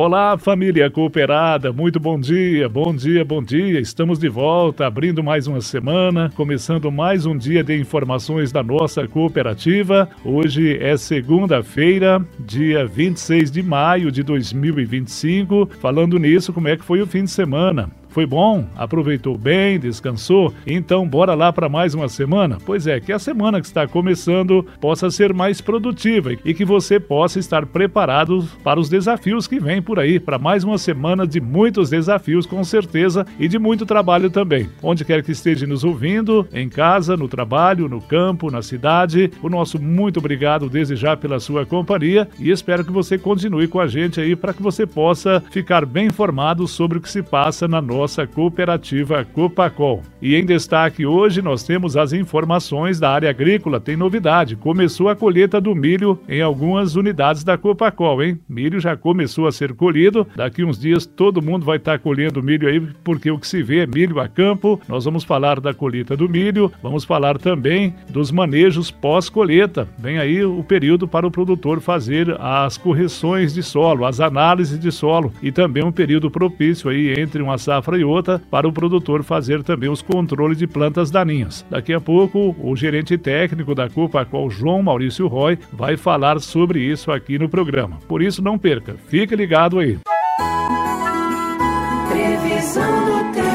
Olá, família cooperada, muito bom dia, bom dia, bom dia. Estamos de volta, abrindo mais uma semana, começando mais um dia de informações da nossa cooperativa. Hoje é segunda-feira, dia 26 de maio de 2025. Falando nisso, como é que foi o fim de semana? Foi bom? Aproveitou bem? Descansou? Então bora lá para mais uma semana? Pois é, que a semana que está começando possa ser mais produtiva e que você possa estar preparado para os desafios que vêm por aí, para mais uma semana de muitos desafios com certeza e de muito trabalho também. Onde quer que esteja nos ouvindo, em casa, no trabalho, no campo, na cidade, o nosso muito obrigado desde já pela sua companhia e espero que você continue com a gente aí para que você possa ficar bem informado sobre o que se passa na nossa cooperativa Copacol. E em destaque hoje nós temos as informações da área agrícola. Tem novidade, começou a colheita do milho em algumas unidades da Copacol, hein? Milho já começou a ser colhido, daqui uns dias todo mundo vai estar colhendo milho aí, porque o que se vê é milho a campo. Nós vamos falar da colheita do milho, vamos falar também dos manejos pós-colheita. Vem aí o período para o produtor fazer as correções de solo, as análises de solo e também um período propício aí entre uma safra e outra para o produtor fazer também os controles de plantas daninhas. Daqui a pouco, o gerente técnico da Copacol, João Maurício Roy, vai falar sobre isso aqui no programa. Por isso, não perca. Fique ligado aí. Previsão do tempo.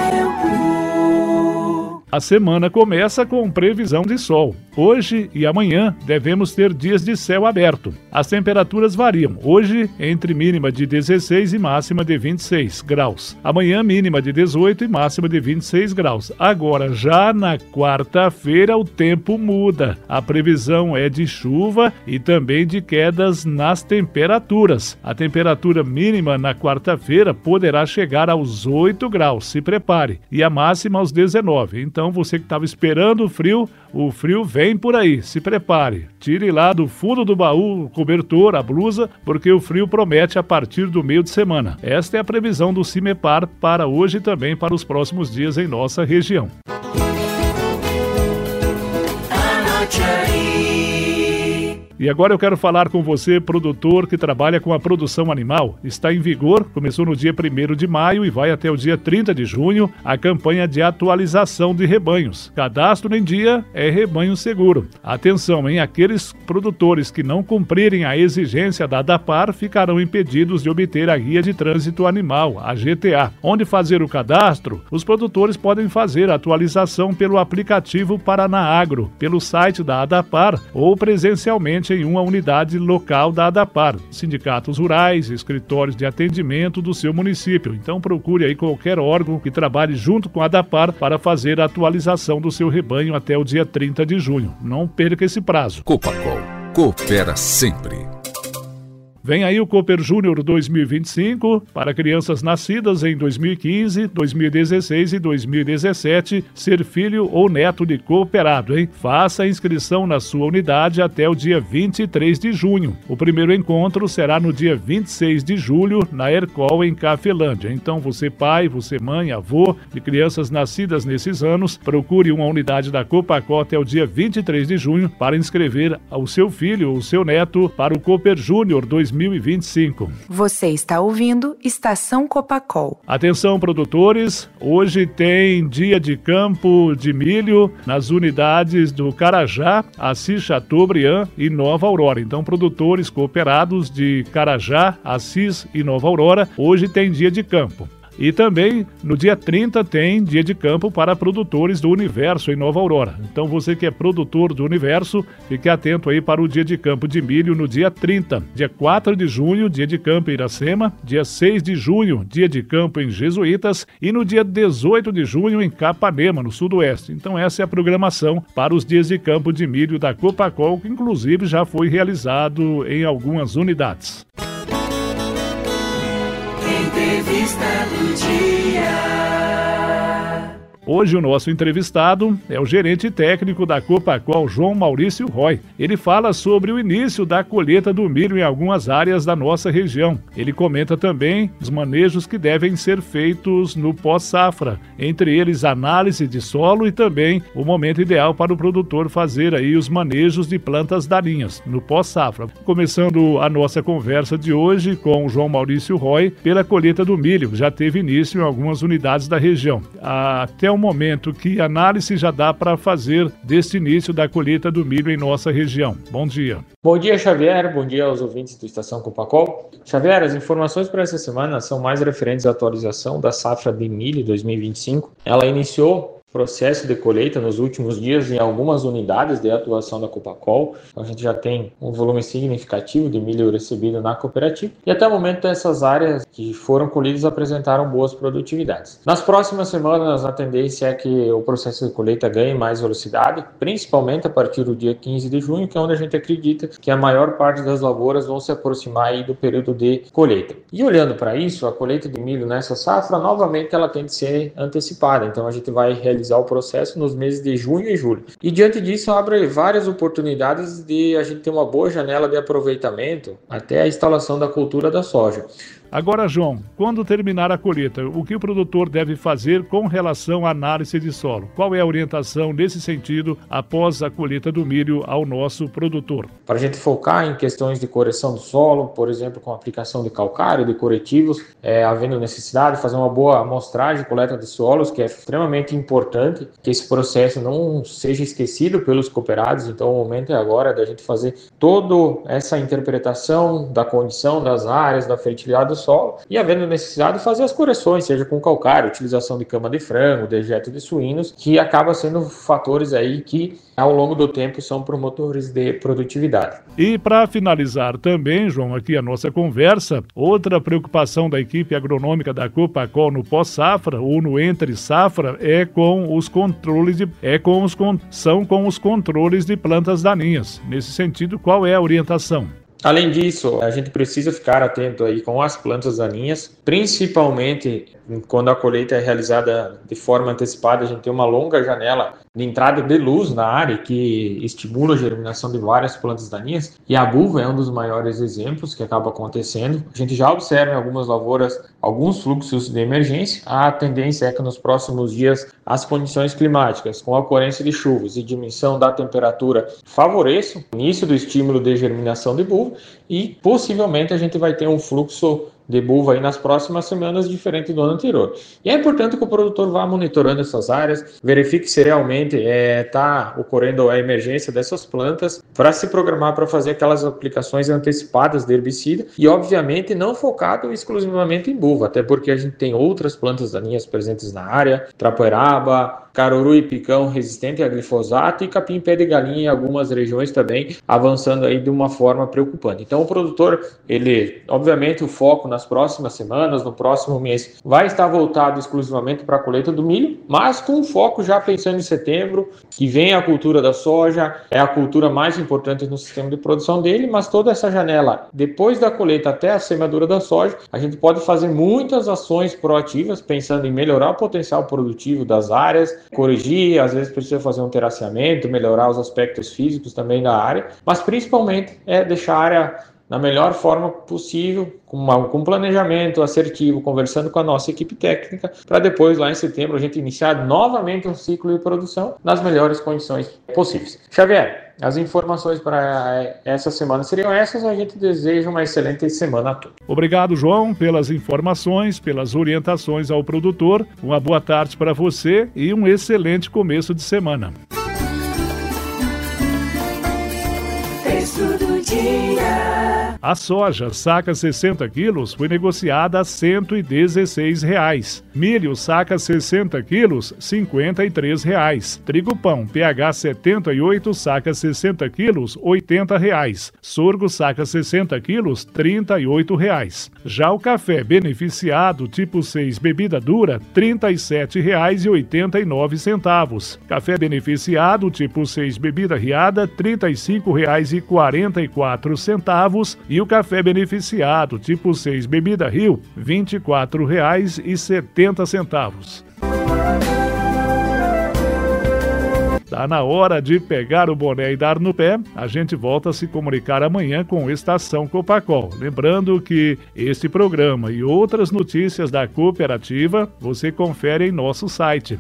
A semana começa com previsão de sol. Hoje e amanhã devemos ter dias de céu aberto. As temperaturas variam. Hoje, entre mínima de 16 e máxima de 26 graus. Amanhã, mínima de 18 e máxima de 26 graus. Agora, já na quarta-feira, o tempo muda. A previsão é de chuva e também de quedas nas temperaturas. A temperatura mínima na quarta-feira poderá chegar aos 8 graus. Se prepare. E a máxima aos 19. Então, você que estava esperando o frio vem por aí, se prepare. Tire lá do fundo do baú o cobertor, a blusa, porque o frio promete a partir do meio de semana. Esta é a previsão do CIMEPAR para hoje e também para os próximos dias em nossa região. E agora eu quero falar com você, produtor que trabalha com a produção animal. Está em vigor, começou no dia 1º de maio e vai até o dia 30 de junho, a campanha de atualização de rebanhos. Cadastro em dia é rebanho seguro. Atenção, hein? Aqueles produtores que não cumprirem a exigência da ADAPAR ficarão impedidos de obter a Guia de Trânsito Animal, a GTA. Onde fazer o cadastro? Os produtores podem fazer a atualização pelo aplicativo Paraná Agro, pelo site da ADAPAR ou presencialmente em uma unidade local da ADAPAR, sindicatos rurais, escritórios de atendimento do seu município. Então procure aí qualquer órgão que trabalhe junto com a ADAPAR para fazer a atualização do seu rebanho até o dia 30 de junho. Não perca esse prazo. Copacol, coopera sempre. Vem aí o Cooper Júnior 2025 para crianças nascidas em 2015, 2016 e 2017, ser filho ou neto de cooperado, hein? Faça a inscrição na sua unidade até o dia 23 de junho. O primeiro encontro será no dia 26 de julho, na Ercol, em Cafelândia. Então você pai, você mãe, avô de crianças nascidas nesses anos, procure uma unidade da Copacol até o dia 23 de junho para inscrever o seu filho ou o seu neto para o Cooper Júnior 2025. Você está ouvindo Estação Copacol. Atenção, produtores, hoje tem dia de campo de milho nas unidades do Carajá, Assis Chateaubriand e Nova Aurora. Então, produtores cooperados de Carajá, Assis e Nova Aurora, hoje tem dia de campo. E também no dia 30 tem dia de campo para produtores do Universo em Nova Aurora. Então você que é produtor do Universo, fique atento aí para o dia de campo de milho no dia 30. Dia 4 de junho, dia de campo em Iracema. Dia 6 de junho, dia de campo em Jesuítas. E no dia 18 de junho em Capanema, no sudoeste. Então essa é a programação para os dias de campo de milho da Copacol, que inclusive já foi realizado em algumas unidades. Entrevista do dia. Hoje o nosso entrevistado é o gerente técnico da Copacol, João Maurício Roy. Ele fala sobre o início da colheita do milho em algumas áreas da nossa região. Ele comenta também os manejos que devem ser feitos no pós-safra, entre eles análise de solo e também o momento ideal para o produtor fazer aí os manejos de plantas daninhas no pós-safra. Começando a nossa conversa de hoje com o João Maurício Roy pela colheita do milho, já teve início em algumas unidades da região. Até o momento, que análise já dá para fazer deste início da colheita do milho em nossa região? Bom dia. Bom dia, Xavier. Bom dia aos ouvintes do Estação Copacol. Xavier, as informações para essa semana são mais referentes à atualização da safra de milho 2025. Ela iniciou processo de colheita nos últimos dias em algumas unidades de atuação da Copacol. A gente já tem um volume significativo de milho recebido na cooperativa e até o momento essas áreas que foram colhidas apresentaram boas produtividades. Nas próximas semanas a tendência é que o processo de colheita ganhe mais velocidade, principalmente a partir do dia 15 de junho, que é onde a gente acredita que a maior parte das lavouras vão se aproximar aí do período de colheita. E olhando para isso, a colheita de milho nessa safra, novamente ela tem de ser antecipada, então a gente vai realizar o processo nos meses de junho e julho. E diante disso abre várias oportunidades de a gente ter uma boa janela de aproveitamento até a instalação da cultura da soja. Agora, João, quando terminar a colheita, o que o produtor deve fazer com relação à análise de solo? Qual é a orientação nesse sentido após a colheita do milho ao nosso produtor? Para a gente focar em questões de correção do solo, por exemplo, com aplicação de calcário, de corretivos, havendo necessidade de fazer uma boa amostragem, coleta de solos, que é extremamente importante que esse processo não seja esquecido pelos cooperados. Então, o momento é agora da gente fazer toda essa interpretação da condição das áreas, da fertilidade do solo e, havendo necessidade, fazer as correções, seja com calcário, utilização de cama de frango, dejeto de suínos, que acaba sendo fatores aí que ao longo do tempo são promotores de produtividade. E para finalizar também, João, aqui a nossa conversa, outra preocupação da equipe agronômica da Copacol no pós-safra ou no entre-safra é com os controles com os controles de plantas daninhas. Nesse sentido, qual é a orientação? Além disso, a gente precisa ficar atento aí com as plantas daninhas, principalmente quando a colheita é realizada de forma antecipada. A gente tem uma longa janela de entrada de luz na área que estimula a germinação de várias plantas daninhas, e a buva é um dos maiores exemplos que acaba acontecendo. A gente já observa em algumas lavouras alguns fluxos de emergência. A tendência é que nos próximos dias as condições climáticas, com a ocorrência de chuvas e diminuição da temperatura, favoreçam o início do estímulo de germinação de buva, e possivelmente a gente vai ter um fluxo de buva aí nas próximas semanas diferente do ano anterior. E é importante que o produtor vá monitorando essas áreas, verifique se realmente está ocorrendo a emergência dessas plantas, para se programar para fazer aquelas aplicações antecipadas de herbicida, e obviamente não focado exclusivamente em buva, até porque a gente tem outras plantas daninhas presentes na área, trapoeraba, caruru e picão resistente a glifosato e capim-pé de galinha em algumas regiões também, avançando aí de uma forma preocupante. Então o produtor, obviamente o foco nas próximas semanas, no próximo mês, vai estar voltado exclusivamente para a colheita do milho, mas com foco já pensando em setembro, que vem a cultura da soja, é a cultura mais importante no sistema de produção dele, mas toda essa janela, depois da colheita até a semeadura da soja, a gente pode fazer muitas ações proativas, pensando em melhorar o potencial produtivo das áreas, corrigir, às vezes precisa fazer um terraceamento, melhorar os aspectos físicos também da área, mas principalmente deixar a área na melhor forma possível, com planejamento assertivo, conversando com a nossa equipe técnica, para depois, lá em setembro, a gente iniciar novamente um ciclo de produção nas melhores condições possíveis. Xavier, as informações para essa semana seriam essas. A gente deseja uma excelente semana a todos. Obrigado, João, pelas informações, pelas orientações ao produtor. Uma boa tarde para você e um excelente começo de semana. Texto do dia. A soja, saca 60 quilos, foi negociada a R$ 116. Milho, saca 60 quilos, R$ 53. Trigo pão, PH 78, saca 60 quilos, R$ 80. Sorgo, saca 60 quilos, R$ 38. Já o café beneficiado, tipo 6, bebida dura, R$ 37,89. Café beneficiado, tipo 6, bebida riada, R$ 35,44. E o café beneficiado, tipo 6, bebida Rio, R$ 24,70. Tá na hora de pegar o boné e dar no pé. A gente volta a se comunicar amanhã com Estação Copacol. Lembrando que este programa e outras notícias da cooperativa você confere em nosso site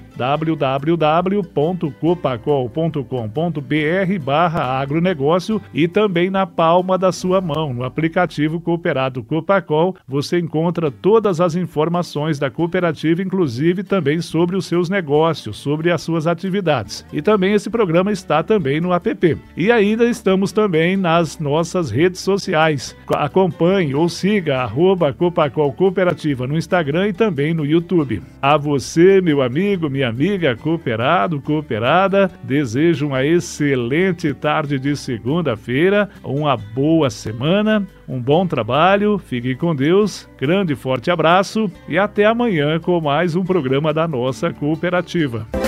www.copacol.com.br/agronegócio e também na palma da sua mão, no aplicativo Cooperado Copacol, você encontra todas as informações da cooperativa, inclusive também sobre os seus negócios, sobre as suas atividades. E também esse programa está também no app. E ainda estamos também nas nossas redes sociais. Acompanhe ou siga @Copacol Cooperativa no Instagram e também no YouTube. A você, meu amigo, minha amiga, cooperado, cooperada, desejo uma excelente tarde de segunda-feira, uma boa semana, um bom trabalho, fiquem com Deus, grande e forte abraço e até amanhã com mais um programa da nossa cooperativa.